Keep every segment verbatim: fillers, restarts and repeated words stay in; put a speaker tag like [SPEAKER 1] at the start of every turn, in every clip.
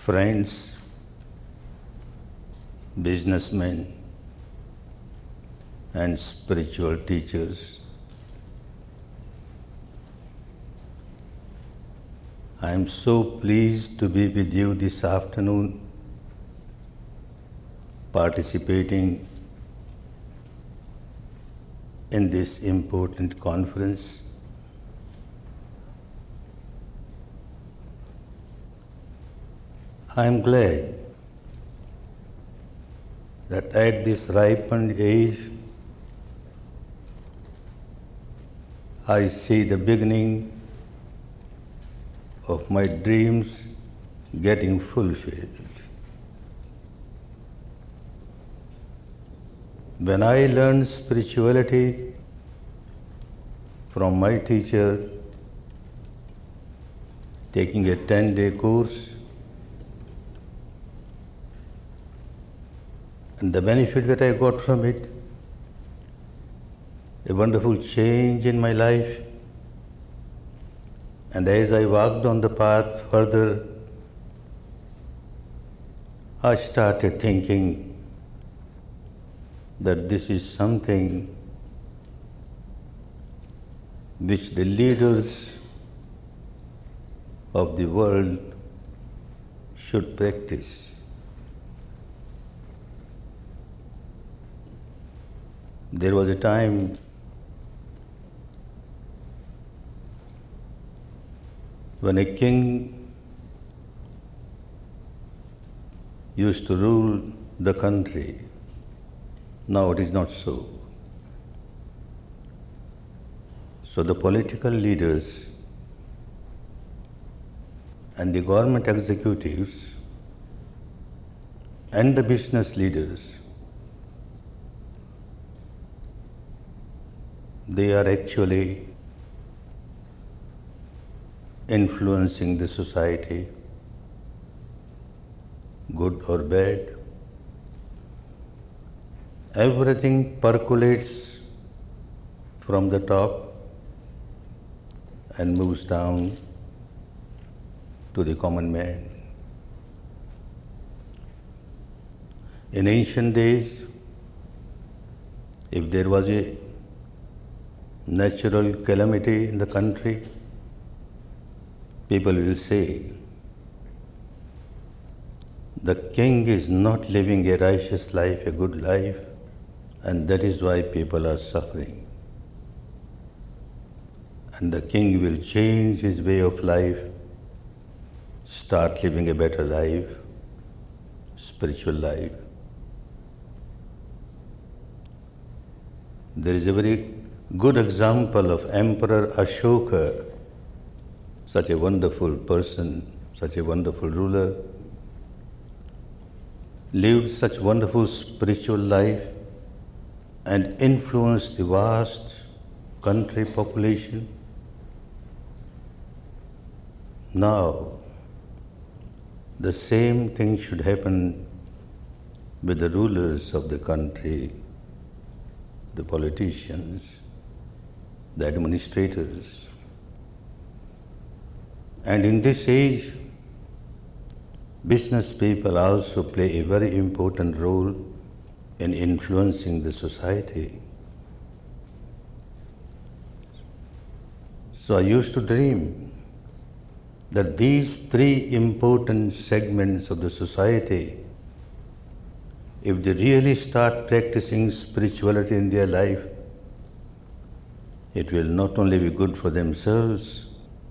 [SPEAKER 1] friends, businessmen, and spiritual teachers. I am so pleased to be with you this afternoon, participating in this important conference. I am glad that at this ripened age, I see the beginning of my dreams getting fulfilled. When I learned spirituality from my teacher, taking a ten-day course, and the benefit that I got from it, a wonderful change in my life. And as I walked on the path further, I started thinking that this is something which the leaders of the world should practice. There was a time when a king used to rule the country. Now it is not so. So the political leaders and the government executives and the business leaders, they are actually influencing the society, good or bad. Everything percolates from the top and moves down to the common man. In ancient days, if there was a natural calamity in the country, people will say, the king is not living a righteous life, a good life, and that is why people are suffering. And the king will change his way of life, start living a better life, spiritual life. There is a very good example of Emperor Ashoka, such a wonderful person, such a wonderful ruler, lived such wonderful spiritual life and influenced the vast country population. Now, the same thing should happen with the rulers of the country, the politicians, the administrators. And in this age, business people also play a very important role in influencing the society. So I used to dream that these three important segments of the society, if they really start practicing spirituality in their life, it will not only be good for themselves,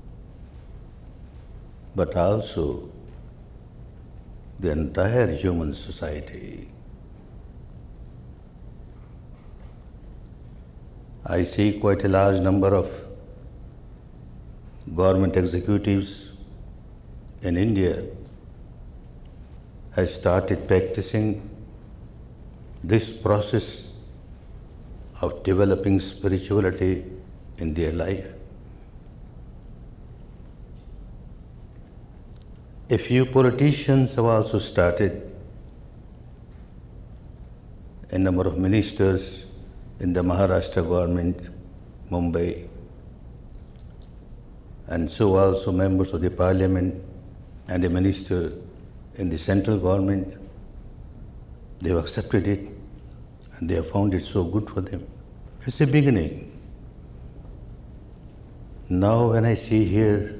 [SPEAKER 1] but also the entire human society. I see quite a large number of government executives in India has started practicing this process of developing spirituality in their life. A few politicians have also started, a number of ministers in the Maharashtra government, Mumbai, and so also members of the parliament and a minister in the central government. They have accepted it and they have found it so good for them. It's a beginning. Now when I see here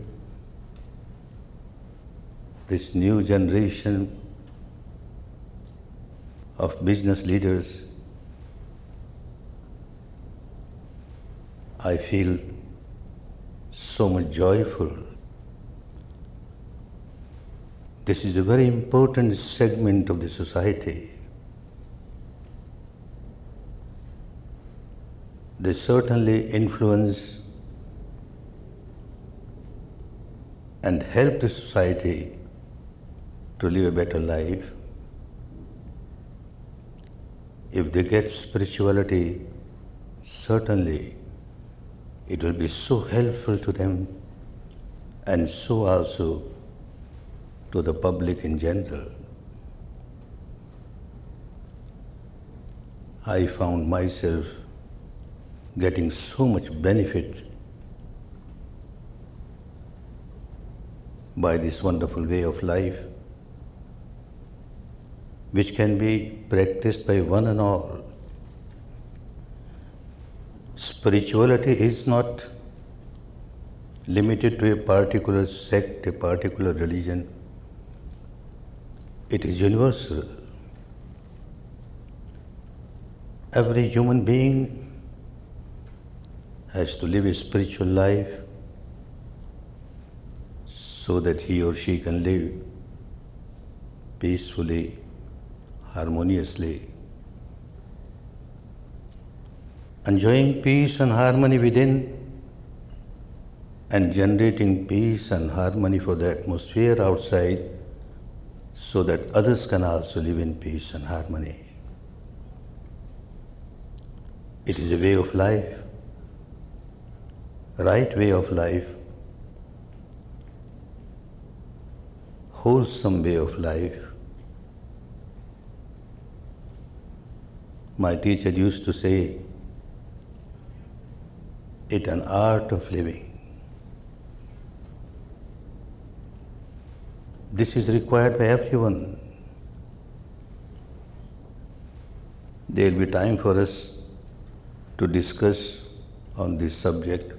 [SPEAKER 1] this new generation of business leaders, I feel so much joyful. This is a very important segment of the society. They certainly influence and help the society to live a better life. If they get spirituality, certainly it will be so helpful to them and so also to the public in general. I found myself getting so much benefit by this wonderful way of life, which can be practiced by one and all. Spirituality is not limited to a particular sect, a particular religion. It is universal. Every human being has to live a spiritual life so that he or she can live peacefully, harmoniously, enjoying peace and harmony within and generating peace and harmony for the atmosphere outside so that others can also live in peace and harmony. It is a way of life, right way of life, wholesome way of life. My teacher used to say, it's an art of living. This is required by everyone. There will be time for us to discuss on this subject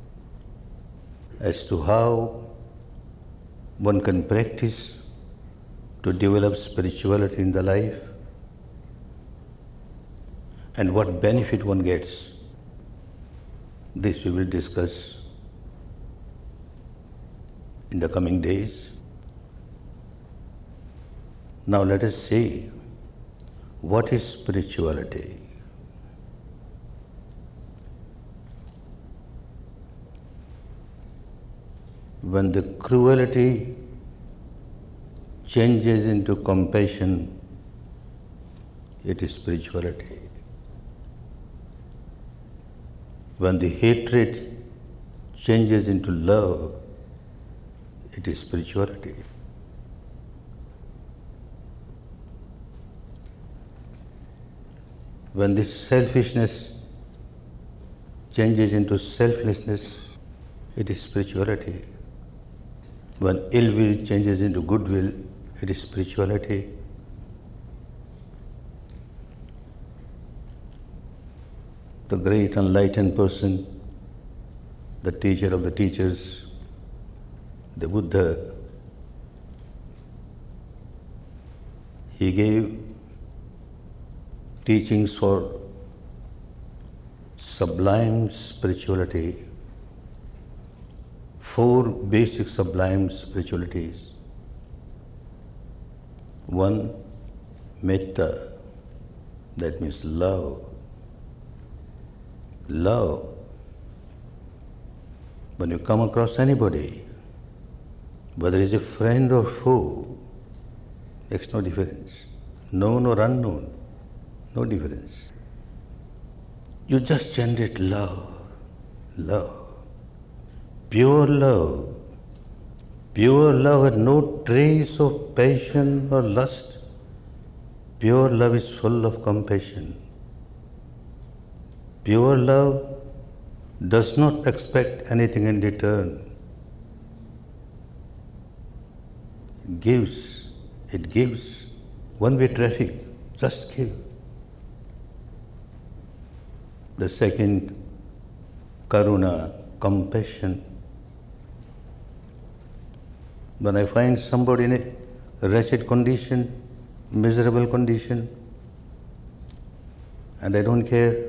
[SPEAKER 1] as to how one can practice to develop spirituality in the life and what benefit one gets. This we will discuss in the coming days. Now let us see, what is spirituality? When the cruelty changes into compassion, it is spirituality. When the hatred changes into love, it is spirituality. When this selfishness changes into selflessness, it is spirituality. When ill will changes into goodwill, it is spirituality. The great enlightened person, the teacher of the teachers, the Buddha, he gave teachings for sublime spirituality, four basic sublime spiritualities. One, metta, that means love. Love. When you come across anybody, whether it's a friend or foe, makes no difference. Known or unknown, no difference. You just generate love, love. Pure love. Pure love has no trace of passion or lust. Pure love is full of compassion. Pure love does not expect anything in return. It gives It gives one-way traffic, just give. The second, karuna, compassion. When I find somebody in a wretched condition, miserable condition, and I don't care,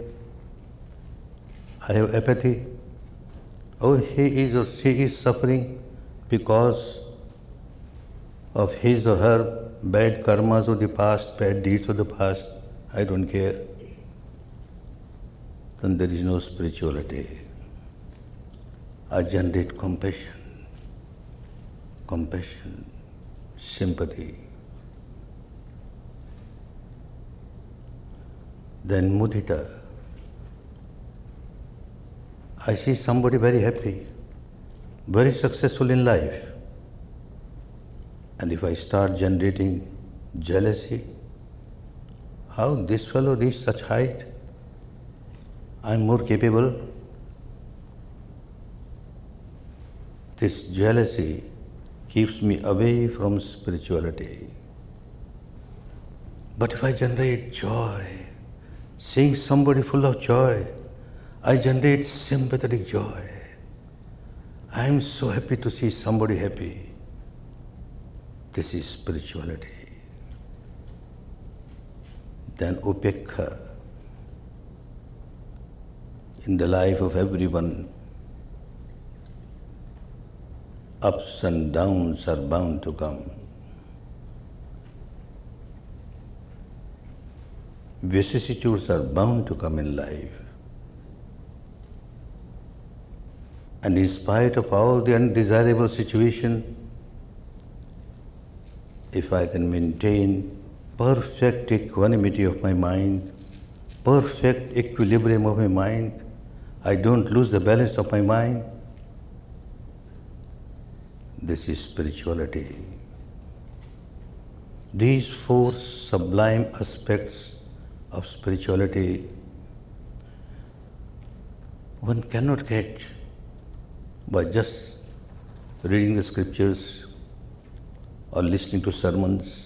[SPEAKER 1] I have apathy. Oh, he is or she is suffering because of his or her bad karmas of the past, bad deeds of the past. I don't care. Then there is no spirituality. I generate compassion, compassion, sympathy. Then mudita. I see somebody very happy, very successful in life. And if I start generating jealousy, how this fellow reached such height? I am more capable. This jealousy keeps me away from spirituality. But if I generate joy, seeing somebody full of joy, I generate sympathetic joy. I am so happy to see somebody happy. This is spirituality. Then upekha. In the life of everyone, ups and downs are bound to come. Vicissitudes are bound to come in life. And in spite of all the undesirable situation, if I can maintain perfect equanimity of my mind, perfect equilibrium of my mind, I don't lose the balance of my mind, this is spirituality. These four sublime aspects of spirituality one cannot get by just reading the scriptures or listening to sermons.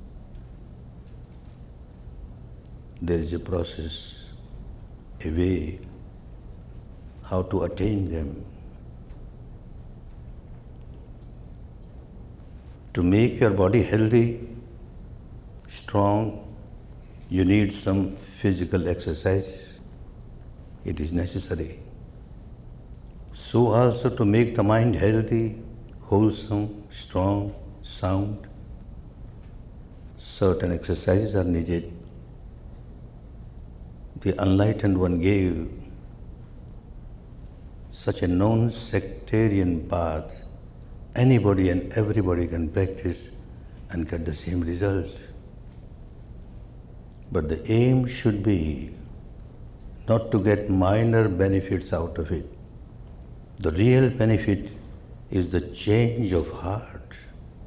[SPEAKER 1] There is a process, a way how to attain them. To make your body healthy, strong, you need some physical exercises. It is necessary. So also to make the mind healthy, wholesome, strong, sound, certain exercises are needed. The enlightened one gave such a non-sectarian path. Anybody and everybody can practice and get the same result. But the aim should be not to get minor benefits out of it. The real benefit is the change of heart.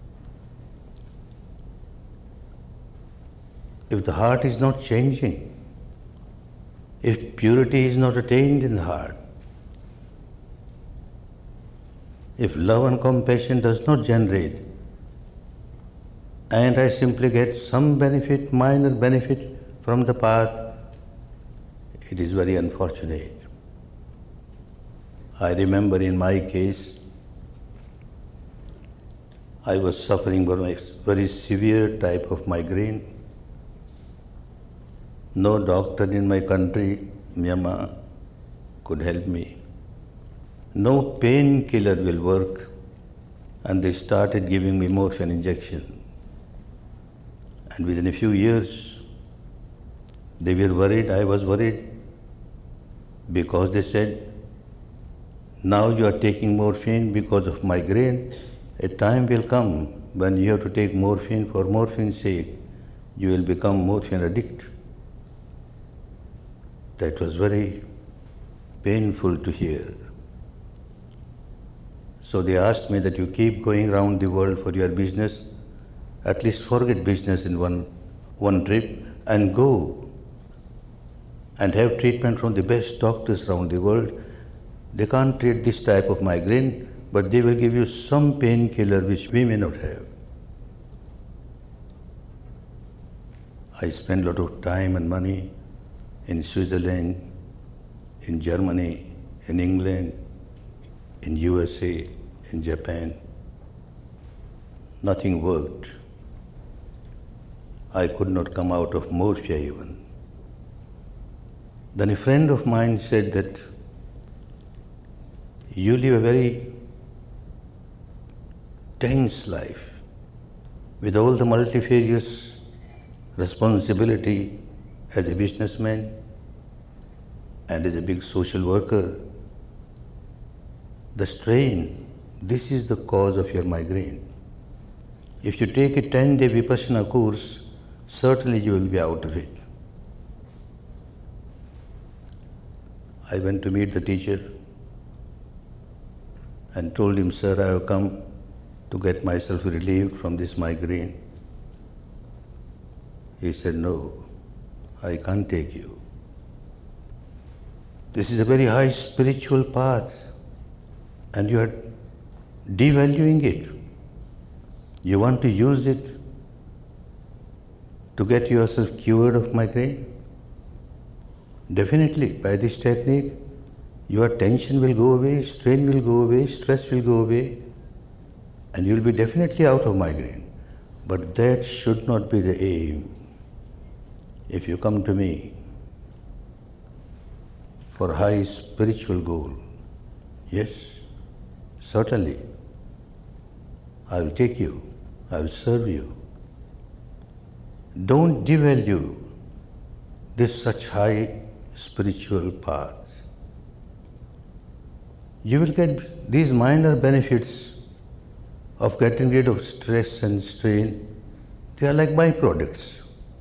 [SPEAKER 1] If the heart is not changing, if purity is not attained in the heart, if love and compassion does not generate, and I simply get some benefit, minor benefit from the path, it is very unfortunate. I remember in my case, I was suffering from a very severe type of migraine. No doctor in my country, Myanmar, could help me. No painkiller will work, and they started giving me morphine injection. And within a few years, they were worried, I was worried, because they said, now you are taking morphine because of migraine. A time will come when you have to take morphine for morphine's sake. You will become morphine addict. That was very painful to hear. So they asked me that you keep going around the world for your business, at least forget business in one, one trip and go and have treatment from the best doctors around the world. They can't treat this type of migraine, but they will give you some painkiller which we may not have. I spent a lot of time and money in Switzerland, in Germany, in England, in U S A, in Japan. Nothing worked. I could not come out of morphia even. Then a friend of mine said that you live a very tense life with all the multifarious responsibility as a businessman and as a big social worker. The strain, this is the cause of your migraine. If you take a ten-day Vipassana course, certainly you will be out of it. I went to meet the teacher and told him, sir, I have come to get myself relieved from this migraine. He said, no, I can't take you. This is a very high spiritual path and you are devaluing it. You want to use it to get yourself cured of migraine? Definitely, by this technique, your tension will go away, strain will go away, stress will go away, and you will be definitely out of migraine. But that should not be the aim. If you come to me for high spiritual goal, yes, certainly, I will take you, I will serve you. Don't devalue this such high spiritual path. You will get these minor benefits of getting rid of stress and strain. They are like byproducts.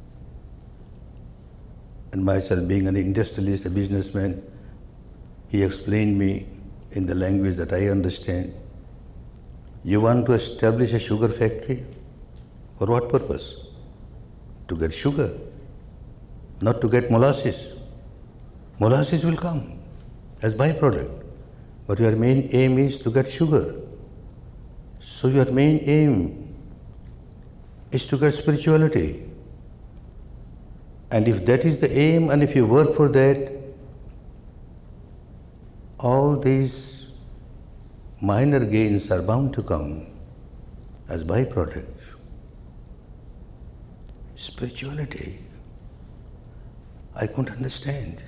[SPEAKER 1] And myself being an industrialist, a businessman, he explained me in the language that I understand. You want to establish a sugar factory? For what purpose? To get sugar, not to get molasses. Molasses will come as byproduct, but your main aim is to get sugar. So your main aim is to get spirituality. And if that is the aim and if you work for that, all these minor gains are bound to come as byproduct. Spirituality, I couldn't understand.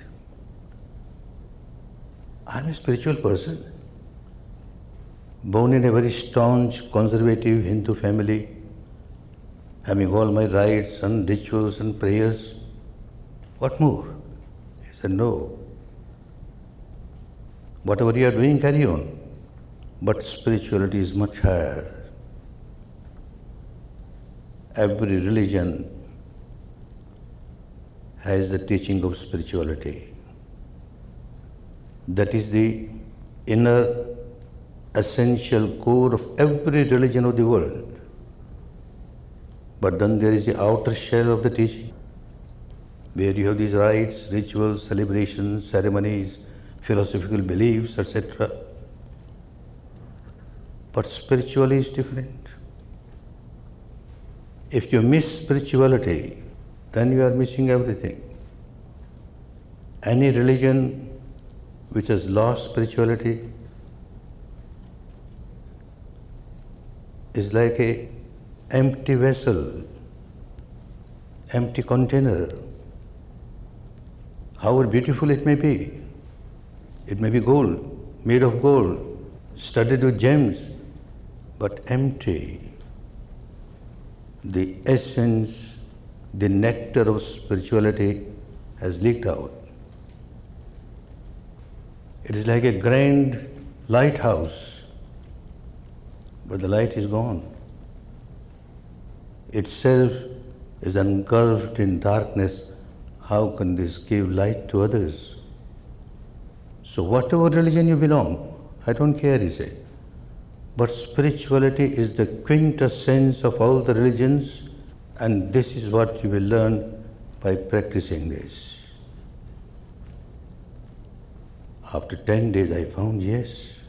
[SPEAKER 1] I'm a spiritual person, born in a very staunch, conservative Hindu family, having all my rites and rituals and prayers. What more? He said, no. Whatever you are doing, carry on. But spirituality is much higher. Every religion has the teaching of spirituality. That is the inner essential core of every religion of the world. But then there is the outer shell of the teaching, where you have these rites, rituals, celebrations, ceremonies, philosophical beliefs, et cetera. But spirituality is different. If you miss spirituality, then you are missing everything. Any religion which has lost spirituality is like a empty vessel, empty container. However beautiful it may be, it may be gold, made of gold, studded with gems, but empty. The essence, the nectar of spirituality has leaked out. It is like a grand lighthouse, but the light is gone. Itself is engulfed in darkness. How can this give light to others? So whatever religion you belong, I don't care, he said. But spirituality is the quintessence of all the religions, and this is what you will learn by practicing this. After ten days I found, yes,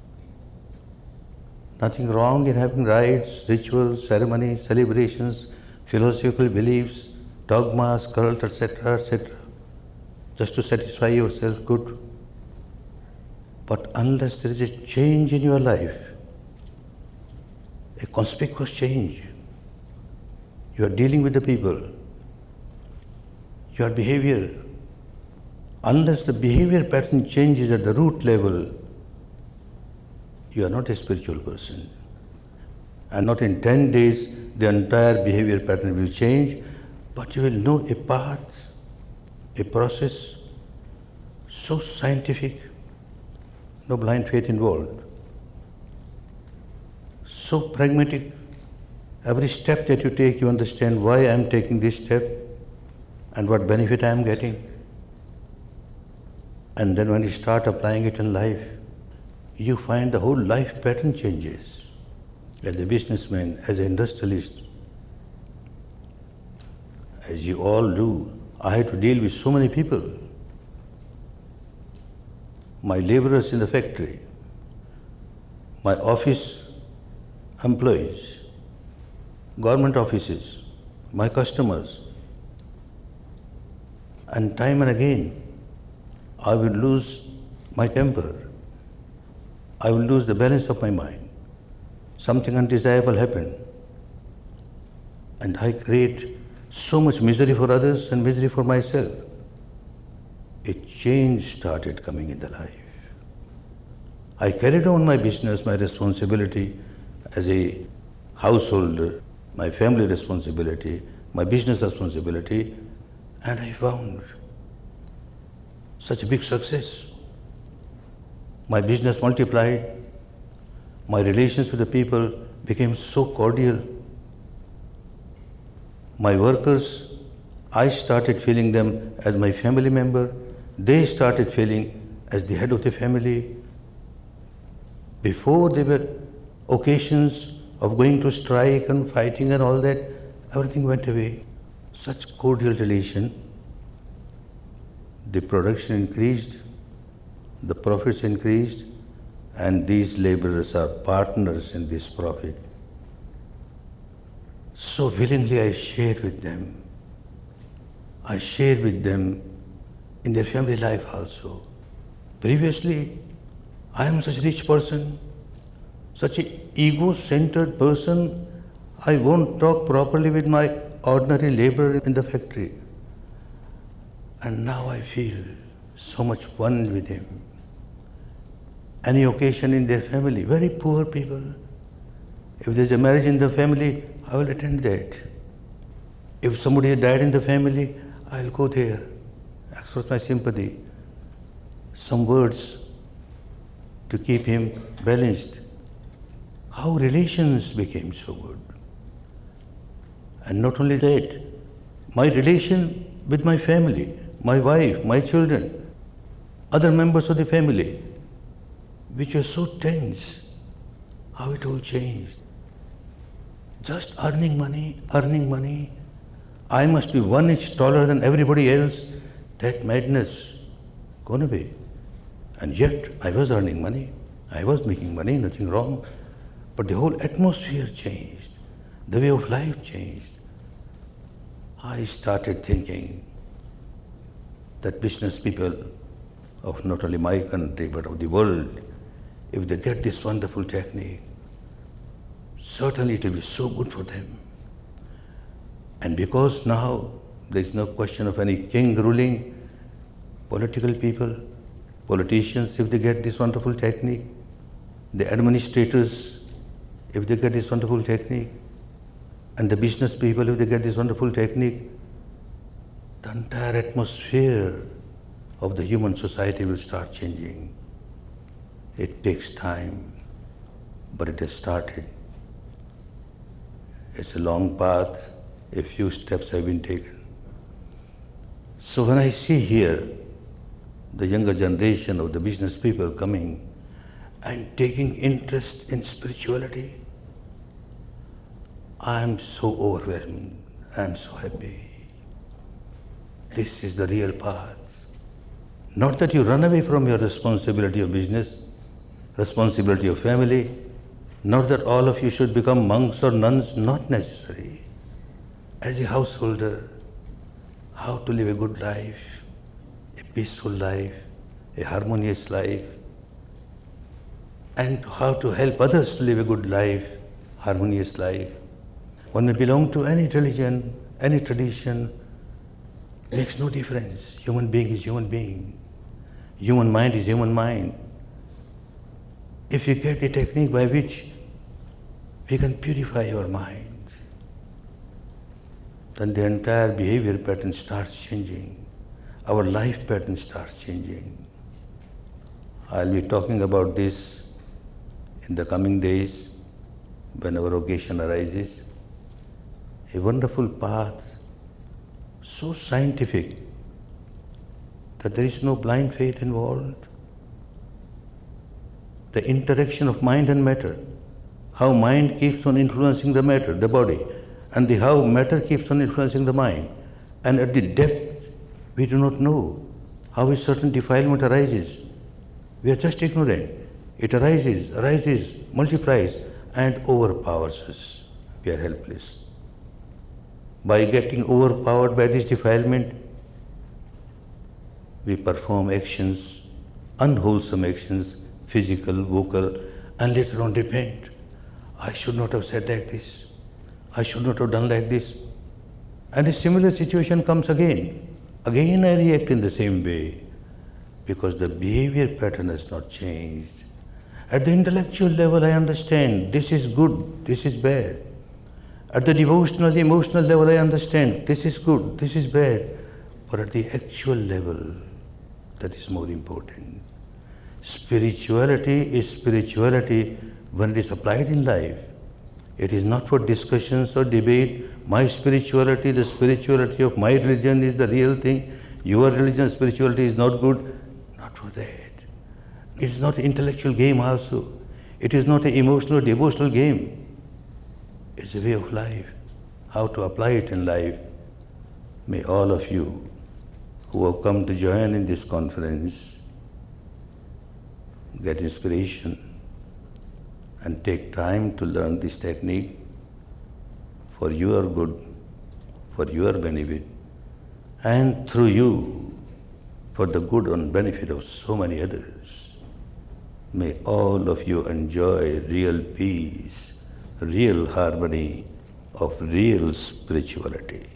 [SPEAKER 1] nothing wrong in having rites, rituals, ceremonies, celebrations, philosophical beliefs, dogmas, cult, et cetera, et cetera, just to satisfy yourself, good. But unless there is a change in your life, a conspicuous change, you are dealing with the people, your behavior, unless the behavior pattern changes at the root level, you are not a spiritual person. And not in ten days, the entire behavior pattern will change, but you will know a path, a process, so scientific, no blind faith involved, so pragmatic. Every step that you take, you understand why I am taking this step and what benefit I am getting. And then when you start applying it in life, you find the whole life pattern changes. As a businessman, as an industrialist, as you all do, I had to deal with so many people. My laborers in the factory, my office employees, government offices, my customers. And time and again, I will lose my temper. I will lose the balance of my mind. Something undesirable happened. And I create so much misery for others and misery for myself. A change started coming in the life. I carried on my business, my responsibility as a householder, my family responsibility, my business responsibility, and I found such a big success. My business multiplied, my relations with the people became so cordial. My workers, I started feeling them as my family member. They started feeling as the head of the family. Before there were occasions of going to strike and fighting and all that, everything went away. Such cordial relation. The production increased, the profits increased, and these laborers are partners in this profit. So willingly I shared with them. I shared with them in their family life also. Previously, I am such a rich person, such an ego-centered person, I won't talk properly with my ordinary laborer in the factory. And now I feel so much one with him. Any occasion in their family, very poor people. If there's a marriage in the family, I will attend that. If somebody has died in the family, I'll go there, express my sympathy. Some words to keep him balanced. How relations became so good. And not only that, my relation with my family, my wife, my children, other members of the family, which were so tense, how it all changed. Just earning money, earning money. I must be one inch taller than everybody else. That madness gone away. And yet I was earning money. I was making money, nothing wrong. But the whole atmosphere changed. The way of life changed. I started thinking that business people of not only my country but of the world, if they get this wonderful technique, certainly it will be so good for them. And because now there is no question of any king ruling, political people, politicians, if they get this wonderful technique, the administrators, if they get this wonderful technique, and the business people, if they get this wonderful technique, the entire atmosphere of the human society will start changing. It takes time, but it has started. It's a long path, a few steps have been taken. So when I see here the younger generation of the business people coming and taking interest in spirituality, I am so overwhelmed, I am so happy. This is the real path. Not that you run away from your responsibility of business, responsibility of family, not that all of you should become monks or nuns, not necessary. As a householder, how to live a good life, a peaceful life, a harmonious life, and how to help others to live a good life, harmonious life. One may belong to any religion, any tradition, makes no difference. Human being is human being. Human mind is human mind. If you get a technique by which we can purify our mind, then the entire behavior pattern starts changing. Our life pattern starts changing. I'll be talking about this in the coming days when our occasion arises. A wonderful path, so scientific that there is no blind faith involved. The interaction of mind and matter, how mind keeps on influencing the matter, the body, and the how matter keeps on influencing the mind. And at the depth, we do not know how a certain defilement arises. We are just ignorant. It arises, arises, multiplies, and overpowers us. We are helpless. By getting overpowered by this defilement, we perform actions, unwholesome actions, physical, vocal, and later on repent. I should not have said like this. I should not have done like this. And a similar situation comes again. Again I react in the same way because the behavior pattern has not changed. At the intellectual level, I understand this is good, this is bad. At the devotional, emotional level, I understand this is good, this is bad. But at the actual level, that is more important. Spirituality is spirituality when it is applied in life. It is not for discussions or debate. My spirituality, the spirituality of my religion is the real thing. Your religion, spirituality is not good. Not for that. It is not an intellectual game also. It is not an emotional or devotional game. It's a way of life. How to apply it in life. May all of you who have come to join in this conference get inspiration and take time to learn this technique for your good, for your benefit, and through you, for the good and benefit of so many others. May all of you enjoy real peace, real harmony of real spirituality.